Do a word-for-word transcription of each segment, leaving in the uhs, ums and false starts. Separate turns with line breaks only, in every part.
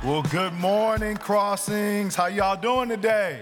Well, good morning, Crossings. How y'all doing today?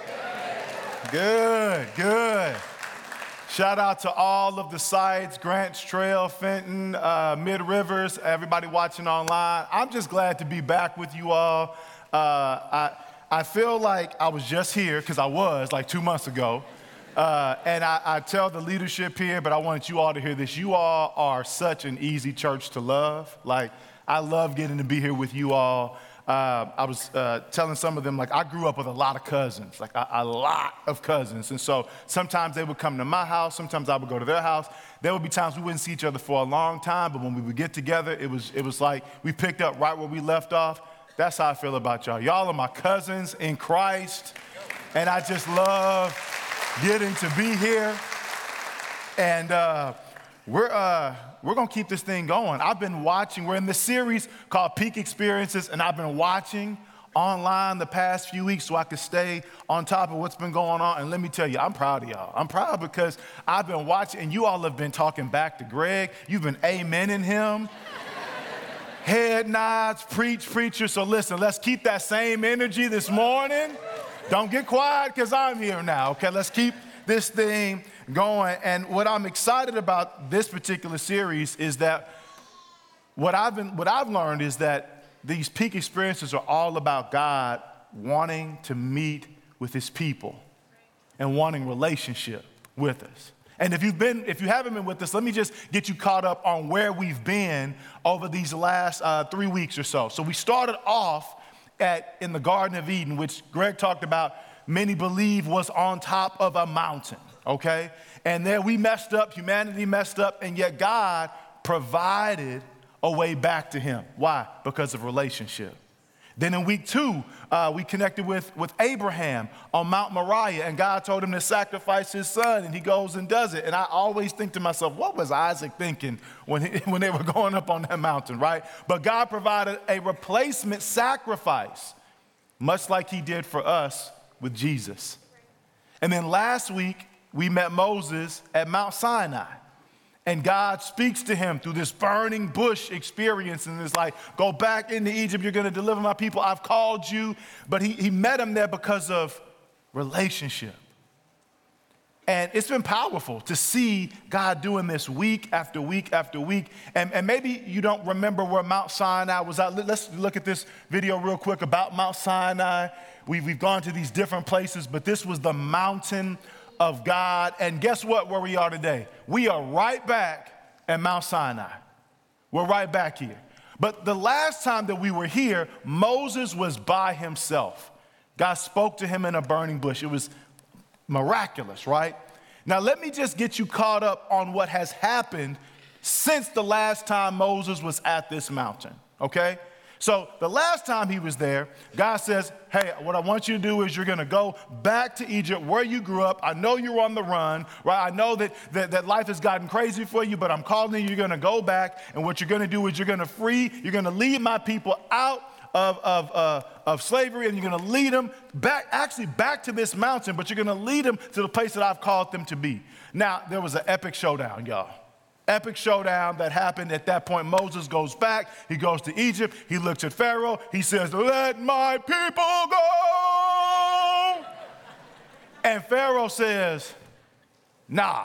Good, good. Shout out to all of the sites, Grants Trail, Fenton, uh, Mid Rivers, everybody watching online. I'm just glad to be back with you all. Uh, I, I feel like I was just here, because I was like two months ago. Uh, and I, I tell the leadership here, but I wanted you all to hear this. You all are such an easy church to love. Like, I love getting to be here with you all. Uh, I was uh, telling some of them, like, I grew up with a lot of cousins, like a, a lot of cousins. And so sometimes they would come to my house, sometimes I would go to their house. There would be times we wouldn't see each other for a long time, but when we would get together, it was, it was like we picked up right where we left off. That's how I feel about y'all. Y'all are my cousins in Christ, and I just love getting to be here. And uh, we're... Uh, We're going to keep this thing going. I've been watching. We're in this series called Peak Experiences, and I've been watching online the past few weeks so I could stay on top of what's been going on. And let me tell you, I'm proud of y'all. I'm proud because I've been watching, and you all have been talking back to Greg. You've been amening him. Head nods, preach, preacher. So listen, let's keep that same energy this morning. Don't get quiet because I'm here now, okay? Let's keep this thing going. And what I'm excited about this particular series is that what I've been, what I've learned is that these peak experiences are all about God wanting to meet with his people and wanting relationship with us. And if you've been, if you haven't been with us, let me just get you caught up on where we've been over these last uh, three weeks or so. So we started off at in the Garden of Eden, which Greg talked about. Many believe was on top of a mountain, okay? And there we messed up, humanity messed up, and yet God provided a way back to him. Why? Because of relationship. Then in week two, uh, we connected with, with Abraham on Mount Moriah, and God told him to sacrifice his son, and he goes and does it. And I always think to myself, what was Isaac thinking when, he, when they were going up on that mountain, right? But God provided a replacement sacrifice, much like he did for us with Jesus. And then last week, we met Moses at Mount Sinai. And God speaks to him through this burning bush experience. And it's like, go back into Egypt. You're going to deliver my people. I've called you. But he, he met him there because of relationship. And it's been powerful to see God doing this week after week after week. And, and maybe you don't remember where Mount Sinai was at. Let's look at this video real quick about Mount Sinai. We've, we've gone to these different places, but this was the mountain of God. And guess what, where we are today? We are right back at Mount Sinai. We're right back here. But the last time that we were here, Moses was by himself. God spoke to him in a burning bush. It was miraculous, right? Now, let me just get you caught up on what has happened since the last time Moses was at this mountain, okay? So the last time he was there, God says, hey, what I want you to do is you're going to go back to Egypt where you grew up. I know you're on the run, right? I know that, that, that life has gotten crazy for you, but I'm calling you. You're going to go back, and what you're going to do is you're going to free, you're going to lead my people out of, of, uh, of slavery, and you're going to lead them back, actually back to this mountain, but you're going to lead them to the place that I've called them to be. Now, there was an epic showdown, y'all. Epic showdown that happened. At that point, Moses goes back. He goes to Egypt. He looks at Pharaoh. He says, let my people go. And Pharaoh says, nah,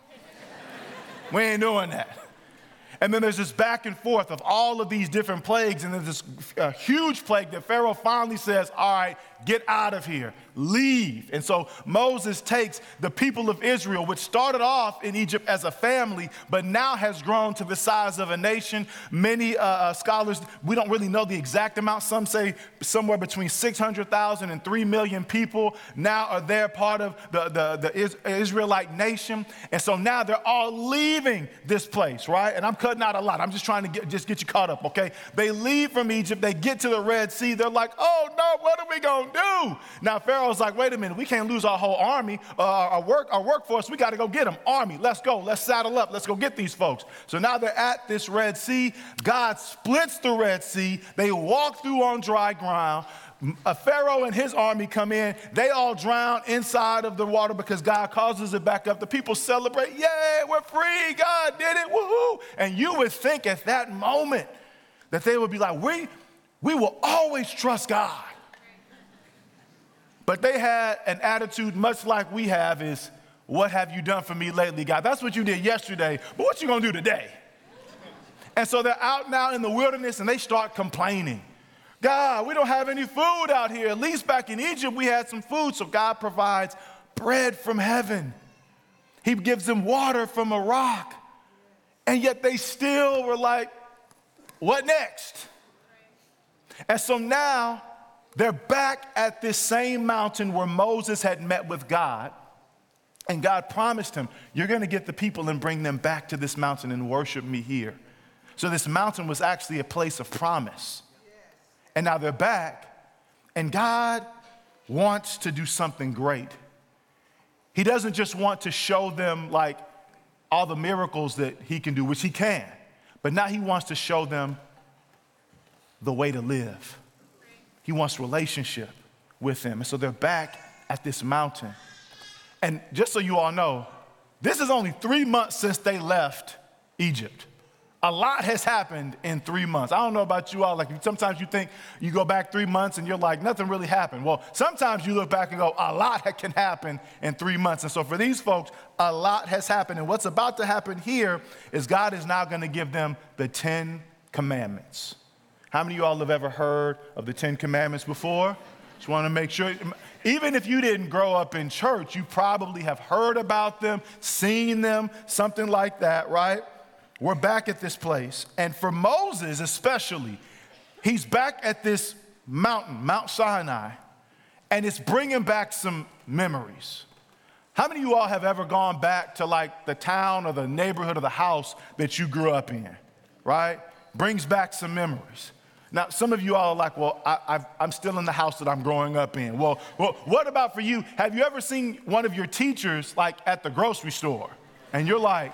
we ain't doing that. And then there's this back and forth of all of these different plagues. And there's this uh, huge plague that Pharaoh finally says, all right, get out of here, leave. And so Moses takes the people of Israel, which started off in Egypt as a family, but now has grown to the size of a nation. Many uh, scholars, we don't really know the exact amount. Some say somewhere between six hundred thousand and three million people now are there, part of the, the, the Israelite nation. And so now they're all leaving this place, right? And I'm cutting out a lot. I'm just trying to get, just get you caught up, okay? They leave from Egypt. They get to the Red Sea. They're like, oh, no, what are we going to do? Now, Pharaoh's like, wait a minute. We can't lose our whole army, uh, our, work, our workforce. We got to go get them. Army, let's go. Let's saddle up. Let's go get these folks. So now they're at this Red Sea. God splits the Red Sea. They walk through on dry ground. A Pharaoh and his army come in. They all drown inside of the water because God causes it back up. The people celebrate. Yay, we're free. God did it. Woohoo. And you would think at that moment that they would be like, we, We will always trust God. But they had an attitude much like we have is, what have you done for me lately, God? That's what you did yesterday, but what you gonna do today? And so they're out now in the wilderness and they start complaining. God, we don't have any food out here. At least back in Egypt, we had some food. So God provides bread from heaven. He gives them water from a rock. And yet they still were like, what next? And so now they're back at this same mountain where Moses had met with God. And God promised him, you're going to get the people and bring them back to this mountain and worship me here. So this mountain was actually a place of promise. And now they're back, and God wants to do something great. He doesn't just want to show them like all the miracles that he can do, which he can, but now he wants to show them the way to live. He wants relationship with them. And so they're back at this mountain. And just so you all know, this is only three months since they left Egypt. A lot has happened in three months. I don't know about you all. Like sometimes you think you go back three months and you're like, nothing really happened. Well, sometimes you look back and go, a lot can happen in three months. And so for these folks, a lot has happened. And what's about to happen here is God is now going to give them the Ten Commandments. How many of you all have ever heard of the Ten Commandments before? Just want to make sure. Even if you didn't grow up in church, you probably have heard about them, seen them, something like that, right? We're back at this place. And for Moses especially, he's back at this mountain, Mount Sinai, and it's bringing back some memories. How many of you all have ever gone back to like the town or the neighborhood or the house that you grew up in, right? Brings back some memories. Now, some of you all are like, well, I, I've, I'm still in the house that I'm growing up in. Well, well, what about for you? Have you ever seen one of your teachers like at the grocery store? And you're like,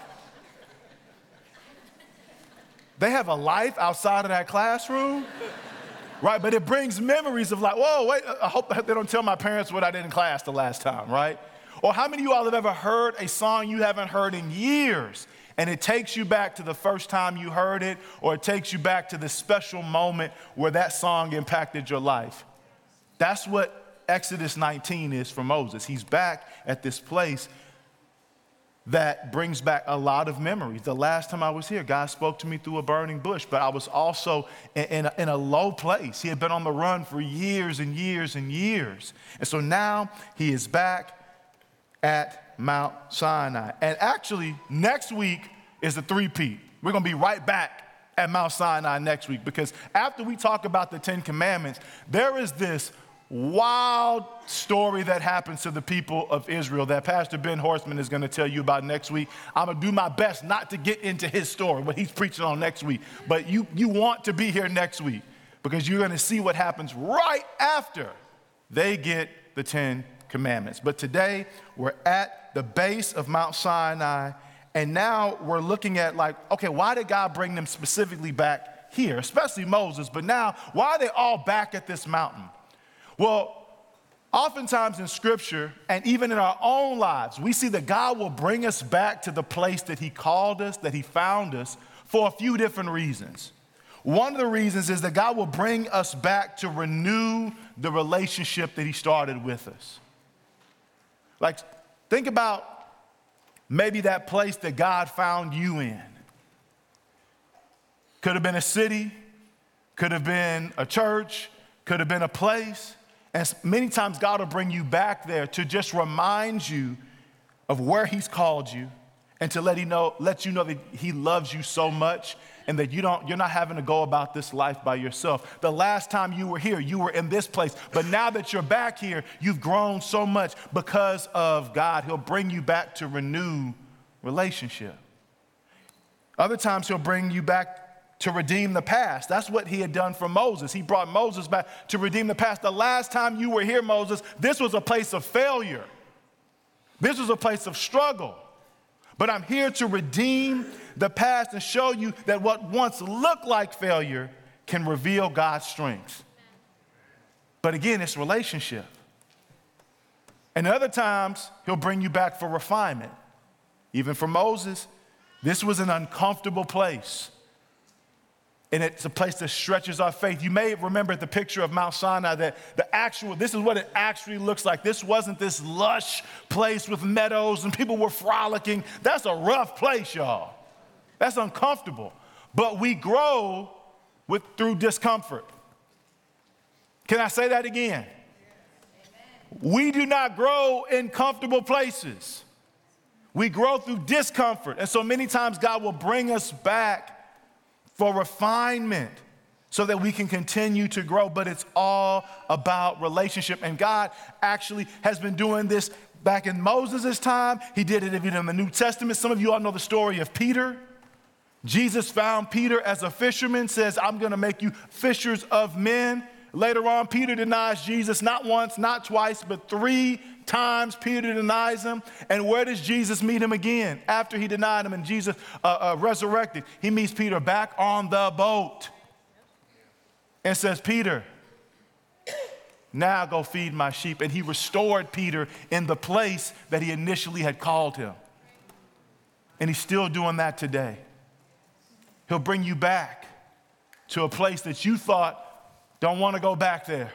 they have a life outside of that classroom, right? But it brings memories of like, whoa, wait, I hope they don't tell my parents what I did in class the last time, right? Or how many of you all have ever heard a song you haven't heard in years, and it takes you back to the first time you heard it, or it takes you back to the special moment where that song impacted your life? That's what Exodus nineteen is for Moses. He's back at this place that brings back a lot of memories. The last time I was here, God spoke to me through a burning bush, but I was also in, in, a, in a low place. He had been on the run for years and years and years. And so now he is back at Mount Sinai. And actually, next week is the three-peat. We're going to be right back at Mount Sinai next week, because after we talk about the Ten Commandments, there is this wild story that happens to the people of Israel that Pastor Ben Horstman is going to tell you about next week. I'm going to do my best not to get into his story, what he's preaching on next week. But you, you want to be here next week, because you're going to see what happens right after they get the Ten Commandments. But today, we're at the base of Mount Sinai, and now we're looking at like, okay, why did God bring them specifically back here, especially Moses? But now, why are they all back at this mountain? Well, oftentimes in Scripture, and even in our own lives, we see that God will bring us back to the place that he called us, that he found us, for a few different reasons. One of the reasons is that God will bring us back to renew the relationship that he started with us. Like, think about maybe that place that God found you in. Could have been a city, could have been a church, could have been a place. And many times God will bring you back there to just remind you of where he's called you, and to let, he know, let you know that he loves you so much, and that you don't, you're not having to go about this life by yourself. The last time you were here, you were in this place. But now that you're back here, you've grown so much because of God. He'll bring you back to renew relationship. Other times he'll bring you back to redeem the past. That's what he had done for Moses. He brought Moses back to redeem the past. The last time you were here, Moses, this was a place of failure. This was a place of struggle. But I'm here to redeem the past and show you that what once looked like failure can reveal God's strength. But again, it's relationship. And other times, he'll bring you back for refinement. Even for Moses, this was an uncomfortable place. And it's a place that stretches our faith. You may remember the picture of Mount Sinai, that the actual, this is what it actually looks like. This wasn't this lush place with meadows and people were frolicking. That's a rough place, y'all. That's uncomfortable. But we grow with, through discomfort. Can I say that again? We do not grow in comfortable places. We grow through discomfort. And so many times God will bring us back for refinement so that we can continue to grow. But it's all about relationship. And God actually has been doing this back in Moses' time. He did it even in the New Testament. Some of you all know the story of Peter. Jesus found Peter as a fisherman, says, I'm going to make you fishers of men. Later on, Peter denies Jesus not once, not twice, but three times Peter denies him. And where does Jesus meet him again? After he denied him and Jesus uh, uh, resurrected, he meets Peter back on the boat and says, Peter, now go feed my sheep. And he restored Peter in the place that he initially had called him. And he's still doing that today. He'll bring you back to a place that you thought, don't want to go back there.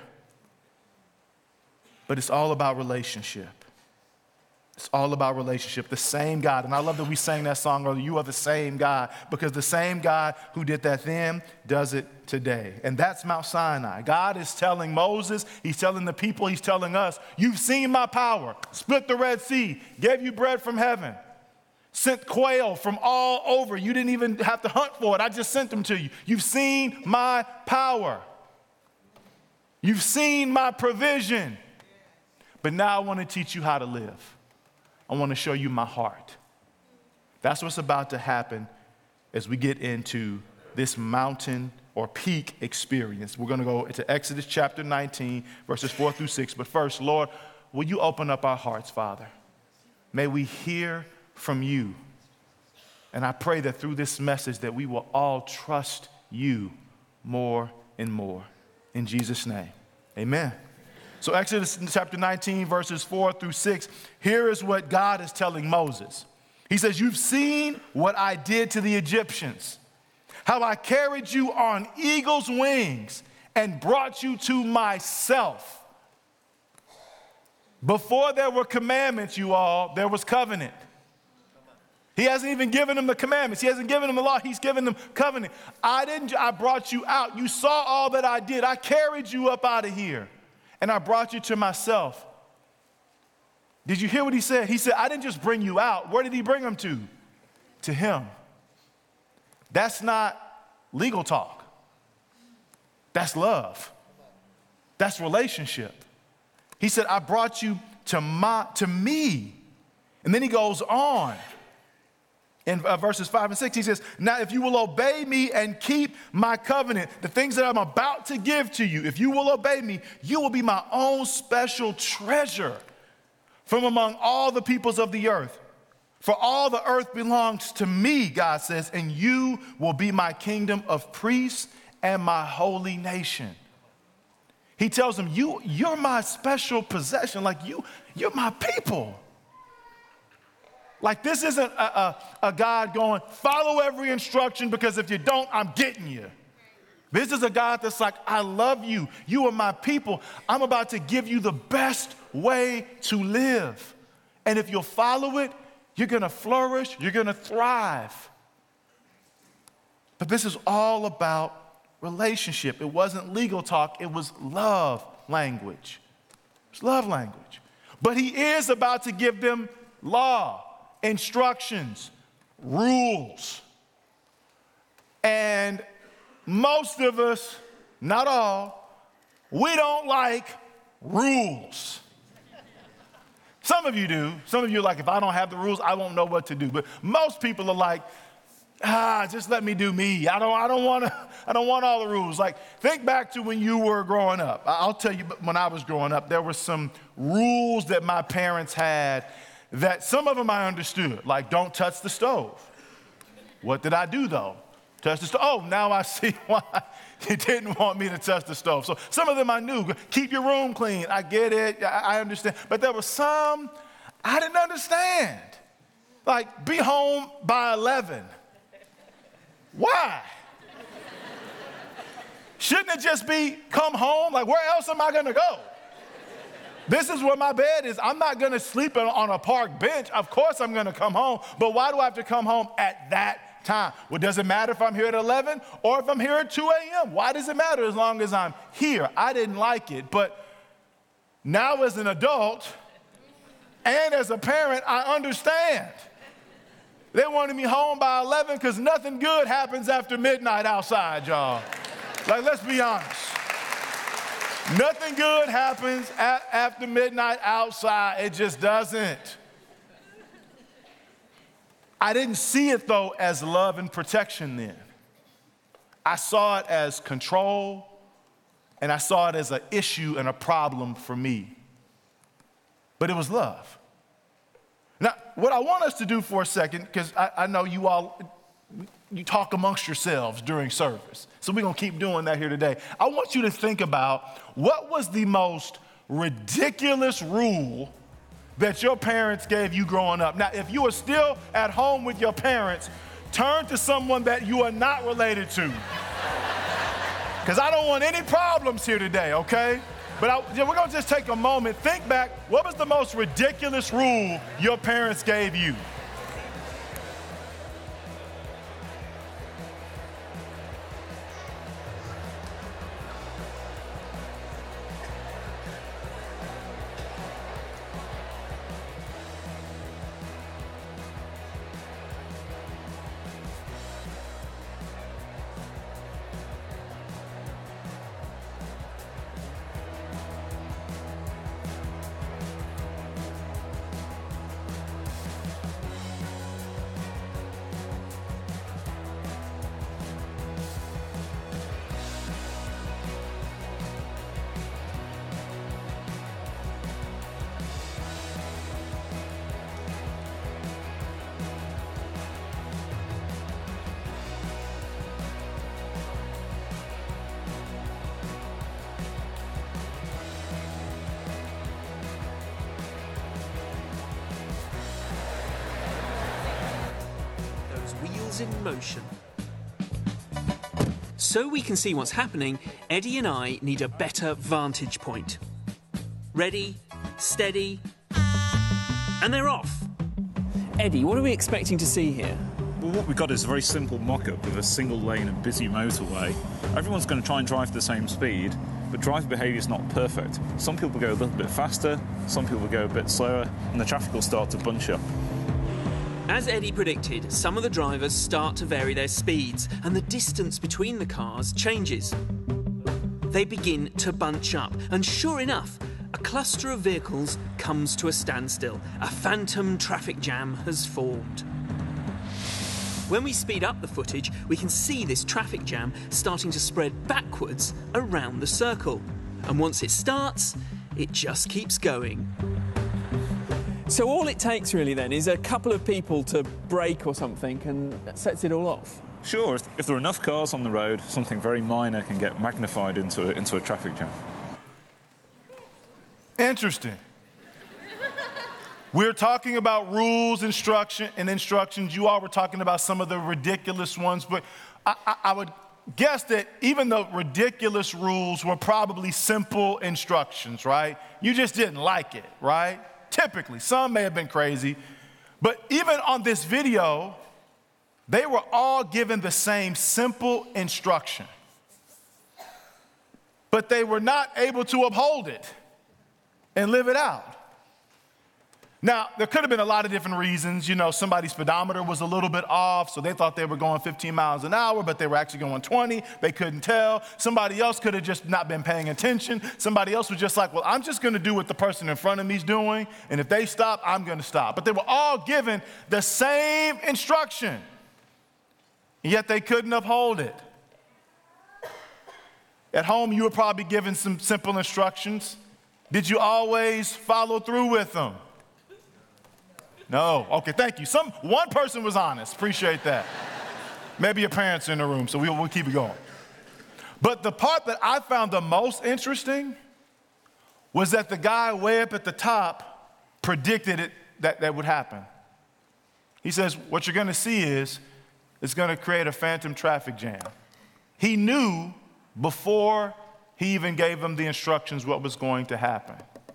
But it's all about relationship. It's all about relationship. The same God, and I love that we sang that song earlier, you are the same God, because the same God who did that then does it today. And that's Mount Sinai. God is telling Moses, he's telling the people, he's telling us, you've seen my power, split the Red Sea, gave you bread from heaven, sent quail from all over. You didn't even have to hunt for it. I just sent them to you. You've seen my power. You've seen my provision, but now I want to teach you how to live. I want to show you my heart. That's what's about to happen as we get into this mountain or peak experience. We're going to go into Exodus chapter nineteen, verses four through six. But first, Lord, will you open up our hearts, Father? May we hear from you. And I pray that through this message that we will all trust you more and more. In Jesus' name, amen. So Exodus chapter nineteen, verses four through six, here is what God is telling Moses. He says, you've seen what I did to the Egyptians, how I carried you on eagle's wings and brought you to myself. Before there were commandments, you all, there was covenant. He hasn't even given them the commandments. He hasn't given them the law. He's given them covenant. I didn't, I brought you out. You saw all that I did. I carried you up out of here and I brought you to myself. Did you hear what he said? He said, I didn't just bring you out. Where did he bring them to? To him. That's not legal talk. That's love. That's relationship. He said, I brought you to my, to me. And then he goes on. In uh, verses five and six, he says, now if you will obey me and keep my covenant, the things that I'm about to give to you, if you will obey me, you will be my own special treasure from among all the peoples of the earth. For all the earth belongs to me, God says, and you will be my kingdom of priests and my holy nation. He tells them, you, you're my special possession, like you, you're my people. Like this isn't a, a, a God going, follow every instruction because if you don't, I'm getting you. This is a God that's like, I love you. You are my people. I'm about to give you the best way to live. And if you'll follow it, you're going to flourish. You're going to thrive. But this is all about relationship. It wasn't legal talk. It was love language. It's love language. But he is about to give them law, instructions, rules. And most of us, not all, we don't like rules. Some of you do. Some of you are like, if I don't have the rules, I won't know what to do. But most people are like, ah, just let me do me. I don't, I don't want to, I don't want all the rules. Like, think back to when you were growing up. I'll tell you, when I was growing up, there were some rules that my parents had that some of them I understood, like don't touch the stove. What did I do though? Touch the stove. Oh, now I see why you didn't want me to touch the stove. So some of them I knew. Keep your room clean. I get it. I, I understand. But there were some I didn't understand. Like be home by eleven. Why? Shouldn't it just be come home? Like, where else am I gonna go? This is where my bed is. I'm not gonna sleep on a park bench. Of course I'm gonna come home, but why do I have to come home at that time? Well, does it matter if I'm here at eleven or if I'm here at two a.m.? Why does it matter as long as I'm here? I didn't like it, but now as an adult and as a parent, I understand. They wanted me home by eleven because nothing good happens after midnight outside, y'all. Like, let's be honest. Nothing good happens a- after midnight outside. It just doesn't. I didn't see it, though, as love and protection then. I saw it as control, and I saw it as an issue and a problem for me. But it was love. Now, what I want us to do for a second, because I, I know you all, you talk amongst yourselves during service. So we're going to keep doing that here today. I want you to think about what was the most ridiculous rule that your parents gave you growing up. Now, if you are still at home with your parents, turn to someone that you are not related to. Because I don't want any problems here today, okay? But I, yeah, we're going to just take a moment. Think back, what was the most ridiculous rule your parents gave you?
Wheels in motion. So we can see what's happening, Eddie and I need a better vantage point. Ready, steady, and they're off. Eddie, what are we expecting to see here?
Well, what we've got is a very simple mock-up of a single lane and busy motorway. Everyone's going to try and drive the same speed, but driver behaviour is not perfect. Some people go a little bit faster, some people go a bit slower, and the traffic will start to bunch up.
As Eddie predicted, some of the drivers start to vary their speeds, and the distance between the cars changes. They begin to bunch up, and sure enough, a cluster of vehicles comes to a standstill. A phantom traffic jam has formed. When we speed up the footage, we can see this traffic jam starting to spread backwards around the circle. And once it starts, it just keeps going.
So all it takes really then is a couple of people to brake or something and that sets it all off?
Sure, if, if there are enough cars on the road, something very minor can get magnified into a, into a traffic jam.
Interesting. We're talking about rules, instruction, and instructions. You all were talking about some of the ridiculous ones, but I, I, I would guess that even the ridiculous rules were probably simple instructions, right? You just didn't like it, right? Typically, some may have been crazy, but even on this video, they were all given the same simple instruction, but they were not able to uphold it and live it out. Now, there could have been a lot of different reasons. You know, somebody's speedometer was a little bit off, so they thought they were going fifteen miles an hour, but they were actually going twenty. They couldn't tell. Somebody else could have just not been paying attention. Somebody else was just like, well, I'm just going to do what the person in front of me is doing, and if they stop, I'm going to stop. But they were all given the same instruction, and yet they couldn't uphold it. At home, you were probably given some simple instructions. Did you always follow through with them? No. Okay, thank you. Some one person was honest. Appreciate that. Maybe your parents are in the room, so we'll, we'll keep it going. But the part that I found the most interesting was that the guy way up at the top predicted it that that would happen. He says, what you're going to see is it's going to create a phantom traffic jam. He knew before he even gave them the instructions what was going to happen.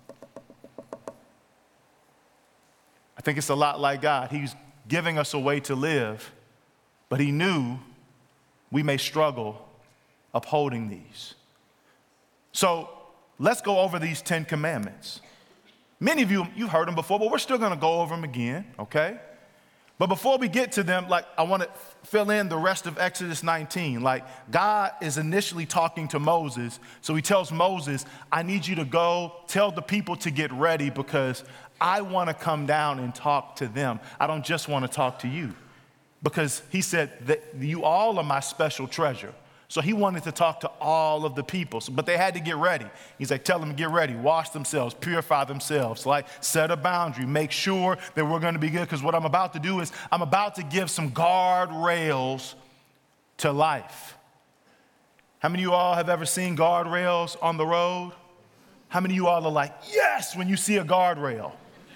I think it's a lot like God. He's giving us a way to live, but he knew we may struggle upholding these. So let's go over these Ten Commandments. Many of you, you've heard them before, but we're still going to go over them again, okay? But before we get to them, like, I want to fill in the rest of Exodus nineteen. Like, God is initially talking to Moses, so he tells Moses, I need you to go tell the people to get ready because I want to come down and talk to them. I don't just want to talk to you. Because he said that you all are my special treasure. So he wanted to talk to all of the people, so, but they had to get ready. He's like, tell them to get ready, wash themselves, purify themselves, like set a boundary, make sure that we're going to be good. Because what I'm about to do is I'm about to give some guardrails to life. How many of you all have ever seen guardrails on the road? How many of you all are like, yes, when you see a guardrail?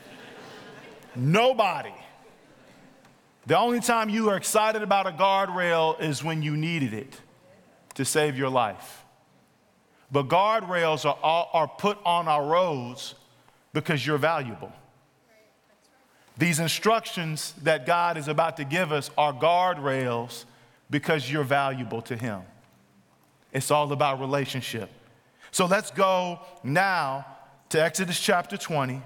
Nobody. The only time you are excited about a guardrail is when you needed it to save your life. But guardrails are, all, are put on our roads because you're valuable. These instructions that God is about to give us are guardrails because you're valuable to him. It's all about relationship. So let's go now to Exodus chapter twenty.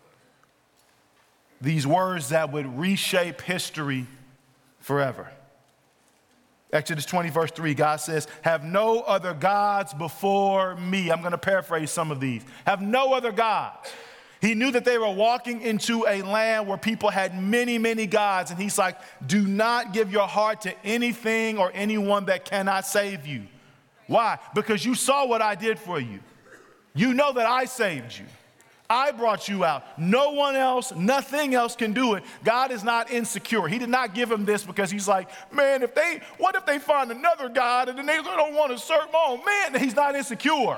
These words that would reshape history forever. Exodus twenty, verse three, God says, have no other gods before me. I'm going to paraphrase some of these. Have no other gods. He knew that they were walking into a land where people had many, many gods. And he's like, do not give your heart to anything or anyone that cannot save you. Why? Because you saw what I did for you. You know that I saved you. I brought you out. No one else, nothing else can do it. God is not insecure. He did not give him this because he's like, man, if they, what if they find another God and then they don't want to serve? Oh, man, he's not insecure.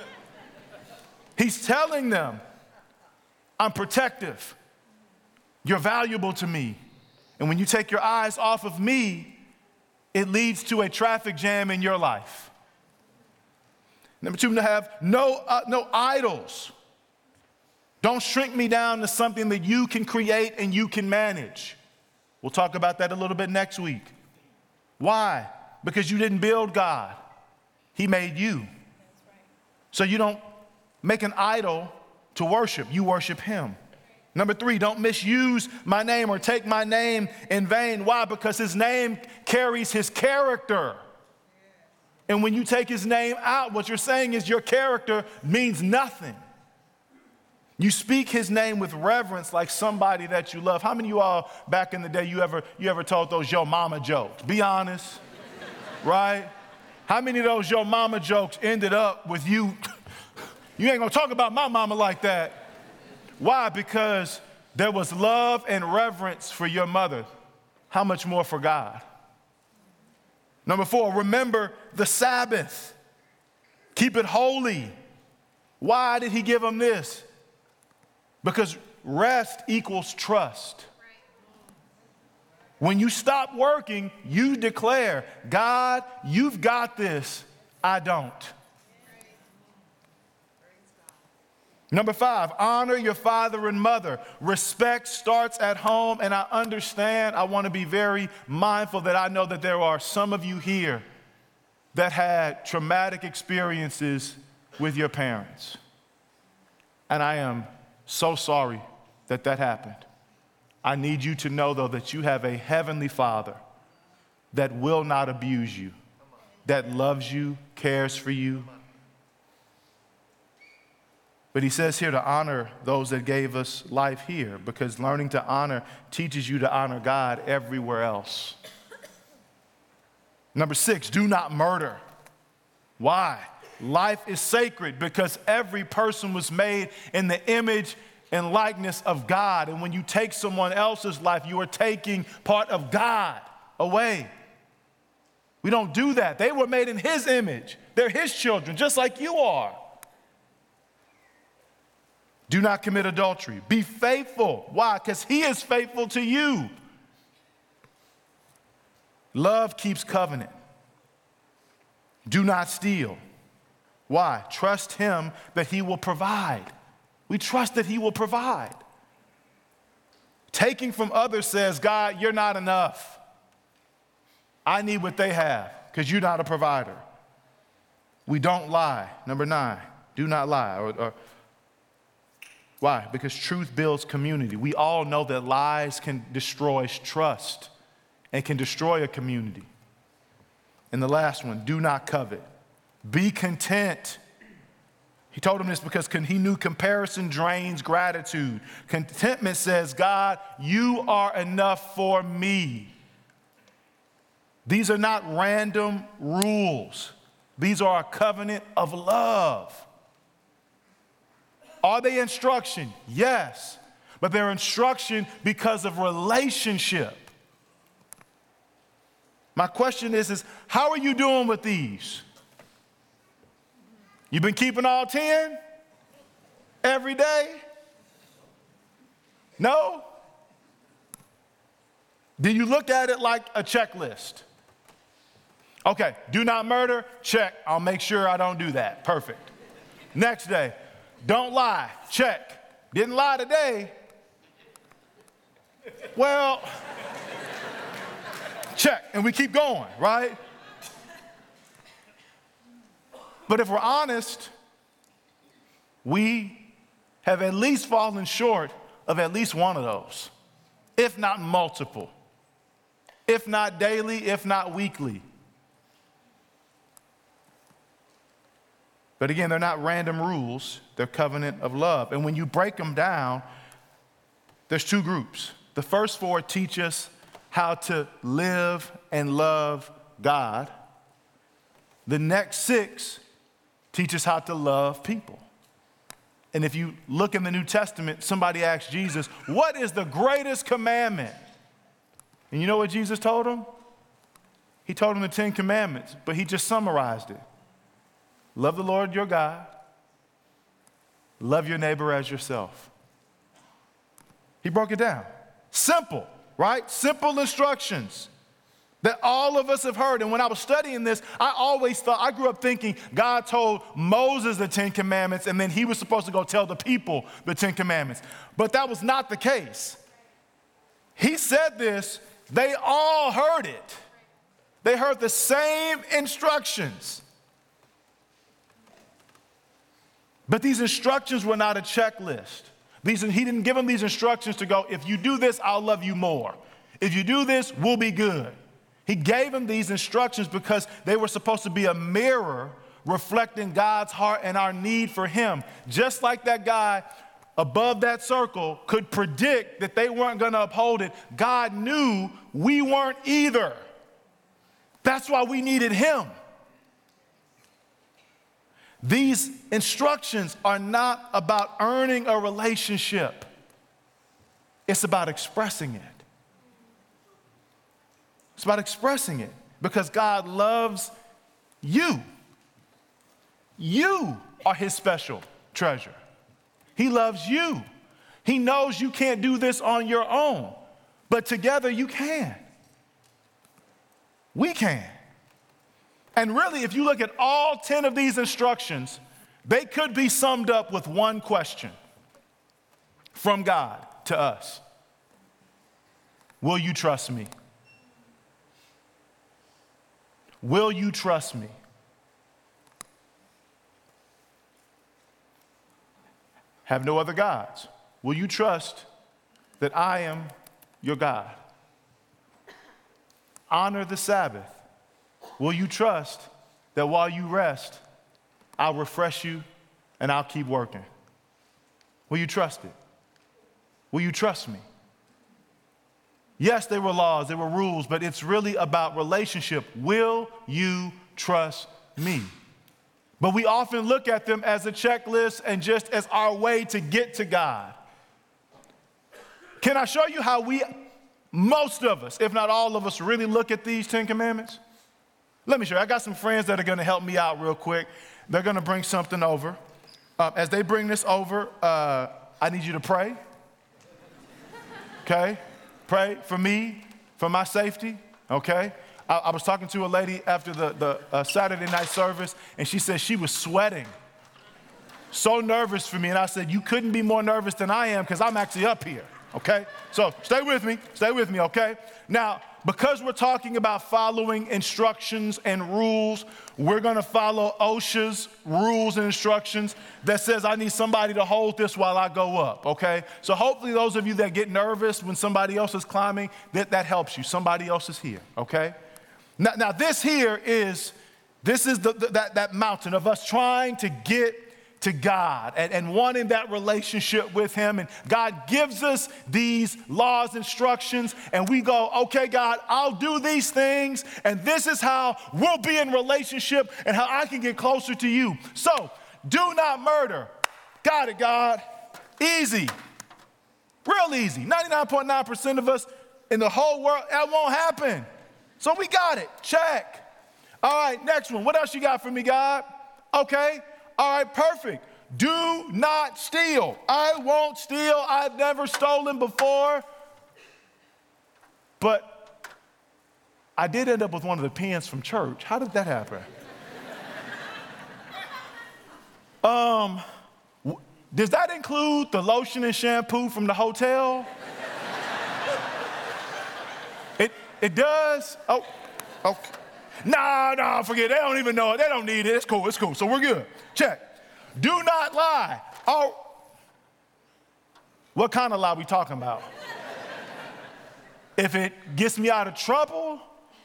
He's telling them, I'm protective. You're valuable to me. And when you take your eyes off of me, it leads to a traffic jam in your life. Number two, to have no, uh, no idols. Don't shrink me down to something that you can create and you can manage. We'll talk about that a little bit next week. Why? Because you didn't build God. He made you. So you don't make an idol to worship. You worship him. Number three, don't misuse my name or take my name in vain. Why? Because his name carries his character. And when you take his name out, what you're saying is your character means nothing. You speak his name with reverence like somebody that you love. How many of you all back in the day, you ever, you ever told those yo mama jokes? Be honest, right? How many of those yo mama jokes ended up with you? You ain't gonna talk about my mama like that. Why? Because there was love and reverence for your mother. How much more for God? Number four, remember the Sabbath. Keep it holy. Why did he give them this? Because rest equals trust. When you stop working, you declare, God, you've got this, I don't. Number five, honor your father and mother. Respect starts at home, and I understand, I want to be very mindful that I know that there are some of you here that had traumatic experiences with your parents. And I am so sorry that that happened. I need you to know, though, that you have a heavenly Father that will not abuse you, that loves you, cares for you. But he says here to honor those that gave us life here, because learning to honor teaches you to honor God everywhere else. Number six, do not murder. Why? Life is sacred because every person was made in the image and likeness of God. And when you take someone else's life, you are taking part of God away. We don't do that. They were made in his image. They're his children, just like you are. Do not commit adultery. Be faithful. Why? Because he is faithful to you. Love keeps covenant. Do not steal. Why? Trust him that he will provide. We trust that he will provide. Taking from others says, God, you're not enough. I need what they have because you're not a provider. We don't lie. Number nine, do not lie. Or, or, why? Because truth builds community. We all know that lies can destroy trust and can destroy a community. And the last one, do not covet. Be content. He told him this because he knew comparison drains gratitude. Contentment says, God, you are enough for me. These are not random rules. These are a covenant of love. Are they instruction? Yes. But they're instruction because of relationship. My question is, is how are you doing with these? You been keeping all ten every day? No? Do you look at it like a checklist? Okay, do not murder, check. I'll make sure I don't do that. Perfect. Next day, don't lie, check. Didn't lie today. Well, check, and we keep going, right? But if we're honest, we have at least fallen short of at least one of those, if not multiple, if not daily, if not weekly. But again, they're not random rules, they're covenant of love. And when you break them down, there's two groups. The first four teach us how to live and love God. The next six teach us how to love people. And if you look in the New Testament, somebody asked Jesus, what is the greatest commandment? And you know what Jesus told him? He told him the Ten Commandments, but he just summarized it. Love the Lord your God. Love your neighbor as yourself. He broke it down. Simple, right? Simple instructions that all of us have heard. And when I was studying this, I always thought, I grew up thinking God told Moses the Ten Commandments and then he was supposed to go tell the people the Ten Commandments. But that was not the case. He said this, they all heard it. They heard the same instructions. But these instructions were not a checklist. These, he didn't give them these instructions to go, if you do this, I'll love you more. If you do this, we'll be good. He gave them these instructions because they were supposed to be a mirror reflecting God's heart and our need for him. Just like that guy above that circle could predict that they weren't going to uphold it, God knew we weren't either. That's why we needed him. These instructions are not about earning a relationship. It's about expressing it. It's about expressing it because God loves you. You are his special treasure. He loves you. He knows you can't do this on your own, but together you can. We can. And really, if you look at all ten of these instructions, they could be summed up with one question from God to us. Will you trust me? Will you trust me? Have no other gods. Will you trust that I am your God? Honor the Sabbath. Will you trust that while you rest, I'll refresh you and I'll keep working? Will you trust it? Will you trust me? Yes, there were laws, there were rules, but it's really about relationship. Will you trust me? But we often look at them as a checklist and just as our way to get to God. Can I show you how we, most of us, if not all of us, really look at these Ten Commandments? Let me show you. I got some friends that are going to help me out real quick. They're going to bring something over. Uh, as they bring this over, uh, I need you to pray. Okay? Pray for me, for my safety. Okay? I, I was talking to a lady after the, the uh, Saturday night service, and she said she was sweating. So nervous for me. And I said, you couldn't be more nervous than I am because I'm actually up here, okay? So stay with me, stay with me, okay? Now, because we're talking about following instructions and rules, we're gonna follow OSHA's rules and instructions that says I need somebody to hold this while I go up, okay? So hopefully those of you that get nervous when somebody else is climbing, that, that helps you. Somebody else is here, okay? Now, now this here is, this is the, the, that, that mountain of us trying to get to God and, and wanting that relationship with him. And God gives us these laws, instructions, and we go, okay, God, I'll do these things, and this is how we'll be in relationship and how I can get closer to you. So, do not murder. Got it, God. Easy. Real easy. ninety-nine point nine percent of us in the whole world, that won't happen. So we got it. Check. All right, next one. What else you got for me, God? Okay. All right, perfect. Do not steal. I won't steal. I've never stolen before. But I did end up with one of the pens from church. How did that happen? um, w- does that include the lotion and shampoo from the hotel? it it does? Oh, okay. Nah, nah, forget it. They don't even know it. They don't need it. It's cool, it's cool. So we're good. Check. Do not lie. Oh, what kind of lie we talking about? If it gets me out of trouble,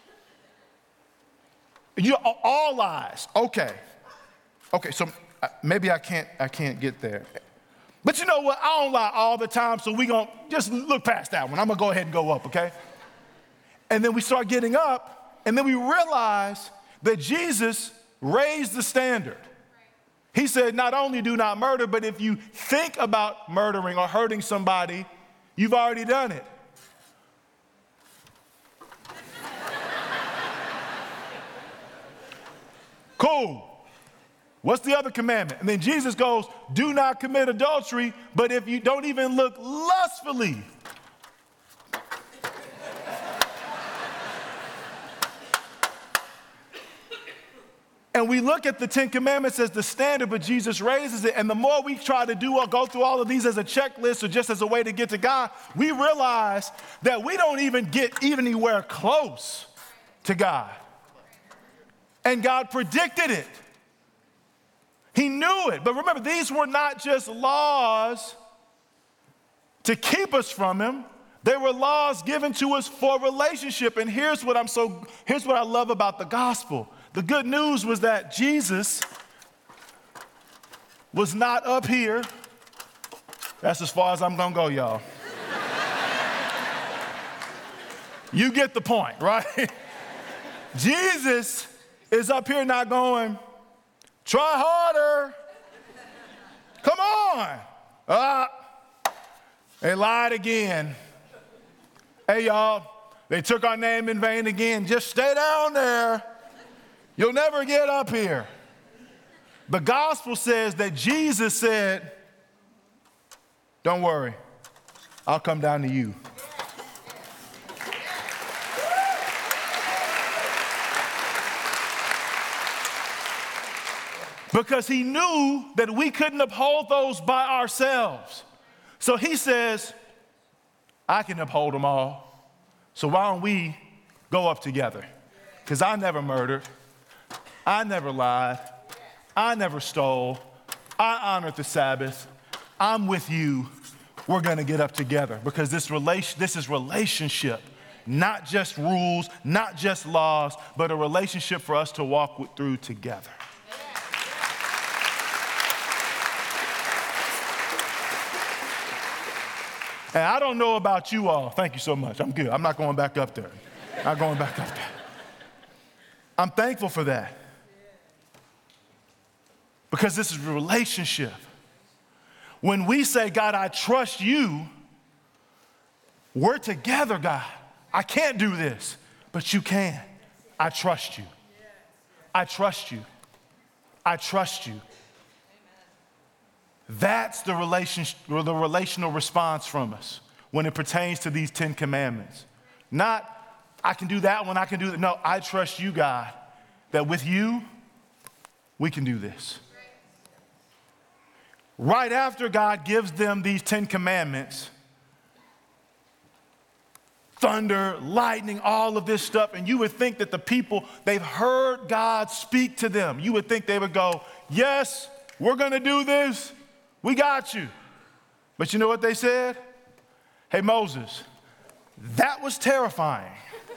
you all lies. Okay. Okay, so maybe I can't I can't get there. But you know what? I don't lie all the time, so we gonna just look past that one. I'm gonna go ahead and go up, okay? And then we start getting up. And then we realize that Jesus raised the standard. He said, not only do not murder, but if you think about murdering or hurting somebody, you've already done it. Cool. What's the other commandment? And then Jesus goes, do not commit adultery, but if you don't even look lustfully. And we look at the Ten Commandments as the standard, but Jesus raises it. And the more we try to do or go through all of these as a checklist or just as a way to get to God, we realize that we don't even get even anywhere close to God. And God predicted it. He knew it. But remember, these were not just laws to keep us from him. They were laws given to us for relationship. And here's what I'm so, here's what I love about the gospel. The good news was that Jesus was not up here. That's as far as I'm gonna go, y'all. You get the point, right? Jesus is up here not going, try harder. Come on. Ah, they lied again. Hey, y'all, they took our name in vain again. Just stay down there. You'll never get up here. The gospel says that Jesus said, don't worry, I'll come down to you. Because he knew that we couldn't uphold those by ourselves. So he says, I can uphold them all. So why don't we go up together? Because I never murdered. I never lied. I never stole. I honored the Sabbath. I'm with you. We're going to get up together because this relation, this is relationship, not just rules, not just laws, but a relationship for us to walk with, through together. And I don't know about you all. Thank you so much. I'm good. I'm not going back up there. Not going back up there. I'm thankful for that. Because this is a relationship. When we say, God, I trust you, we're together, God. I can't do this, but you can. I trust you. I trust you. I trust you. That's the relationship, or the relational response from us when it pertains to these Ten Commandments. Not, I can do that one, I can do that. No, I trust you, God, that with you, we can do this. Right after God gives them these Ten Commandments, thunder, lightning, all of this stuff, and you would think that the people, they've heard God speak to them. You would think they would go, yes, we're gonna do this, we got you. But you know what they said? Hey, Moses, that was terrifying.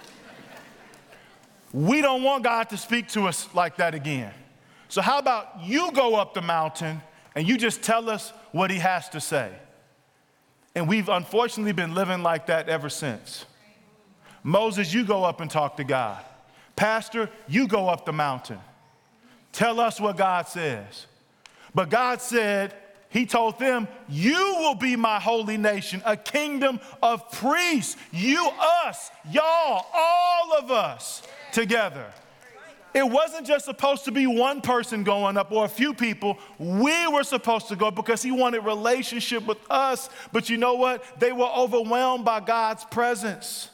We don't want God to speak to us like that again. So how about you go up the mountain and you just tell us what he has to say? And we've unfortunately been living like that ever since. Moses, you go up and talk to God. Pastor, you go up the mountain. Tell us what God says. But God said, he told them, you will be my holy nation, a kingdom of priests. You, us, y'all, all of us together. It wasn't just supposed to be one person going up or a few people. We were supposed to go because he wanted relationship with us. But you know what? They were overwhelmed by God's presence.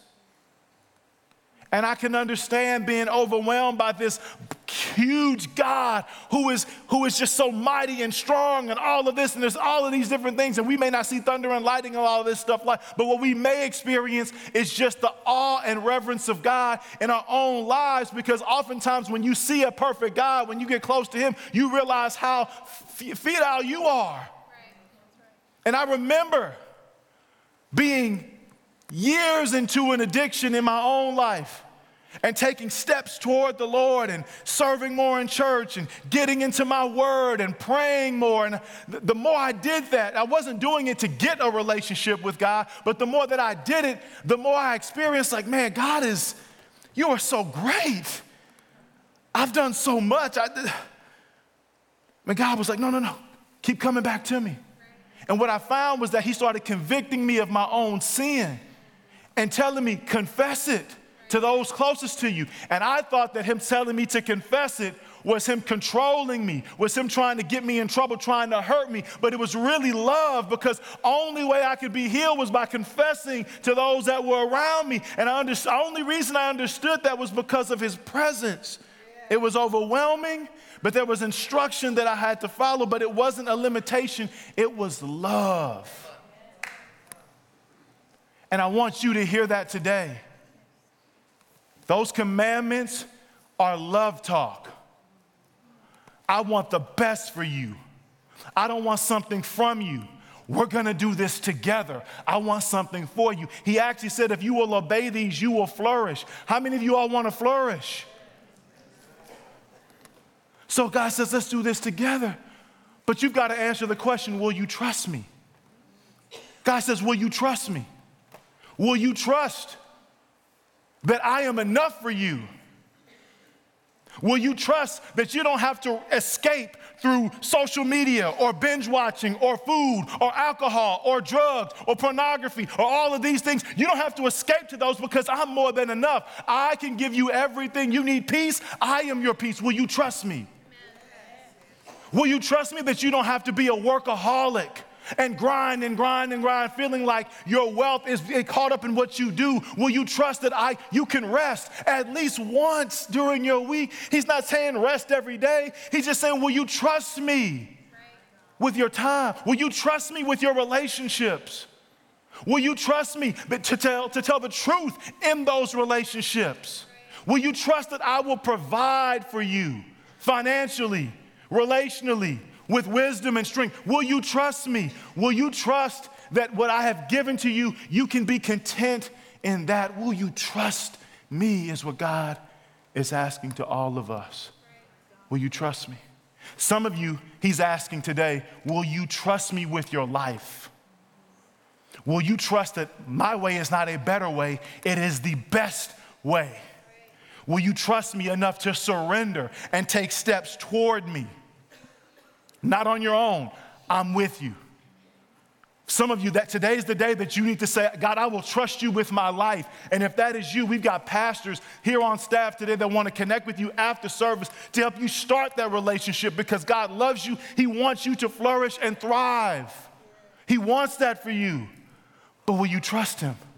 And I can understand being overwhelmed by this huge God who is, who is just so mighty and strong and all of this, and there's all of these different things, and we may not see thunder and lightning and all of this stuff, like, but what we may experience is just the awe and reverence of God in our own lives, because oftentimes when you see a perfect God, when you get close to him, you realize how f- futile you are. Right. And I remember being years into an addiction in my own life and taking steps toward the Lord and serving more in church and getting into my word and praying more. And the more I did that, I wasn't doing it to get a relationship with God, but the more that I did it, the more I experienced like, man, God is, you are so great. I've done so much. I, and God was like, no, no, no, keep coming back to me. And what I found was that he started convicting me of my own sin and telling me, confess it to those closest to you. And I thought that him telling me to confess it was him controlling me, was him trying to get me in trouble, trying to hurt me. But it was really love, because only way I could be healed was by confessing to those that were around me. And I under, the only reason I understood that was because of his presence. It was overwhelming, but there was instruction that I had to follow, but it wasn't a limitation, it was love. And I want you to hear that today. Those commandments are love talk. I want the best for you. I don't want something from you. We're gonna do this together. I want something for you. He actually said, if you will obey these, you will flourish. How many of you all want to flourish? So God says, let's do this together. But you've got to answer the question, will you trust me? God says, will you trust me? Will you trust that I am enough for you? Will you trust that you don't have to escape through social media or binge watching or food or alcohol or drugs or pornography or all of these things? You don't have to escape to those, because I'm more than enough. I can give you everything. You need peace. I am your peace. Will you trust me? Will you trust me that you don't have to be a workaholic and grind and grind and grind, feeling like your wealth is caught up in what you do? Will you trust that I you can rest at least once during your week? He's not saying rest every day. He's just saying, will you trust me with your time? Will you trust me with your relationships? Will you trust me to tell, to tell the truth in those relationships? Will you trust that I will provide for you financially, relationally, with wisdom and strength? Will you trust me? Will you trust that what I have given to you, you can be content in that? Will you trust me is what God is asking to all of us. Will you trust me? Some of you, he's asking today, will you trust me with your life? Will you trust that my way is not a better way, it is the best way? Will you trust me enough to surrender and take steps toward me? Not on your own. I'm with you. Some of you, that today's the day that you need to say, God, I will trust you with my life. And if that is you, we've got pastors here on staff today that want to connect with you after service to help you start that relationship, because God loves you. He wants you to flourish and thrive. He wants that for you. But will you trust him?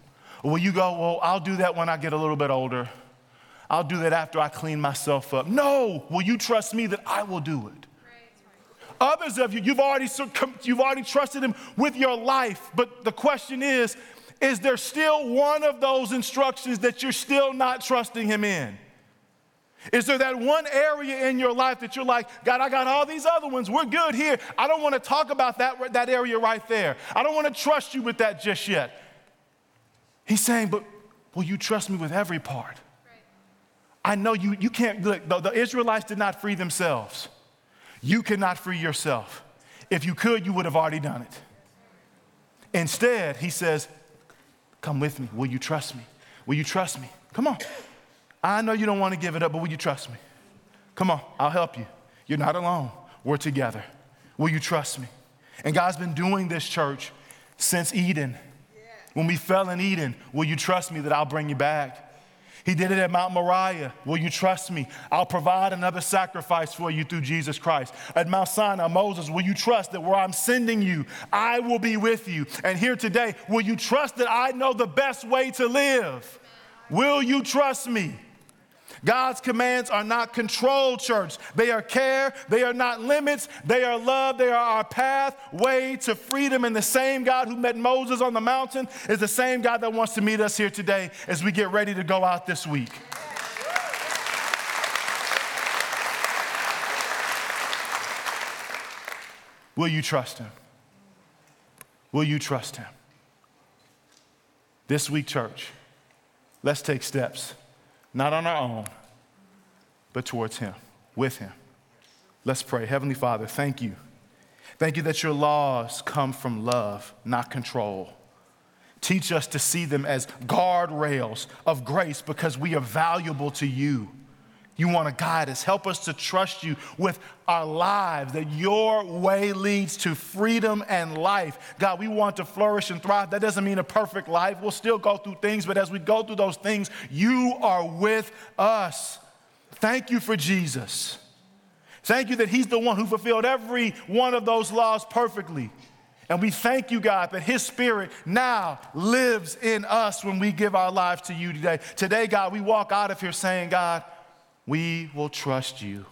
Will you go, well, I'll do that when I get a little bit older. I'll do that after I clean myself up. No, will you trust me that I will do it? Others of you, you've already, you've already trusted him with your life, but the question is, is there still one of those instructions that you're still not trusting him in? Is there that one area in your life that you're like, God, I got all these other ones. We're good here. I don't want to talk about that, that area right there. I don't want to trust you with that just yet. He's saying, but will you trust me with every part? I know you, you can't, look, the, the Israelites did not free themselves. You cannot free yourself. If you could, you would have already done it. Instead, he says, come with me. Will you trust me? Will you trust me? Come on. I know you don't want to give it up, but will you trust me? Come on, I'll help you. You're not alone. We're together. Will you trust me? And God's been doing this, church, since Eden. When we fell in Eden, will you trust me that I'll bring you back? He did it at Mount Moriah. Will you trust me? I'll provide another sacrifice for you through Jesus Christ. At Mount Sinai, Moses, will you trust that where I'm sending you, I will be with you? And here today, will you trust that I know the best way to live? Will you trust me? God's commands are not control, church. They are care. They are not limits. They are love. They are our pathway to freedom. And the same God who met Moses on the mountain is the same God that wants to meet us here today as we get ready to go out this week. Will you trust him? Will you trust him? This week, church, let's take steps. Not on our own, but towards him, with him. Let's pray. Heavenly Father, thank you. Thank you that your laws come from love, not control. Teach us to see them as guardrails of grace because we are valuable to you. You want to guide us. Help us to trust you with our lives, that your way leads to freedom and life. God, we want to flourish and thrive. That doesn't mean a perfect life. We'll still go through things, but as we go through those things, you are with us. Thank you for Jesus. Thank you that he's the one who fulfilled every one of those laws perfectly. And we thank you, God, that his spirit now lives in us when we give our lives to you today. Today, God, we walk out of here saying, God, we will trust you.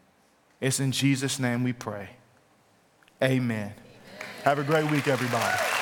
It's in Jesus' name we pray. Amen. Amen. Have a great week, everybody.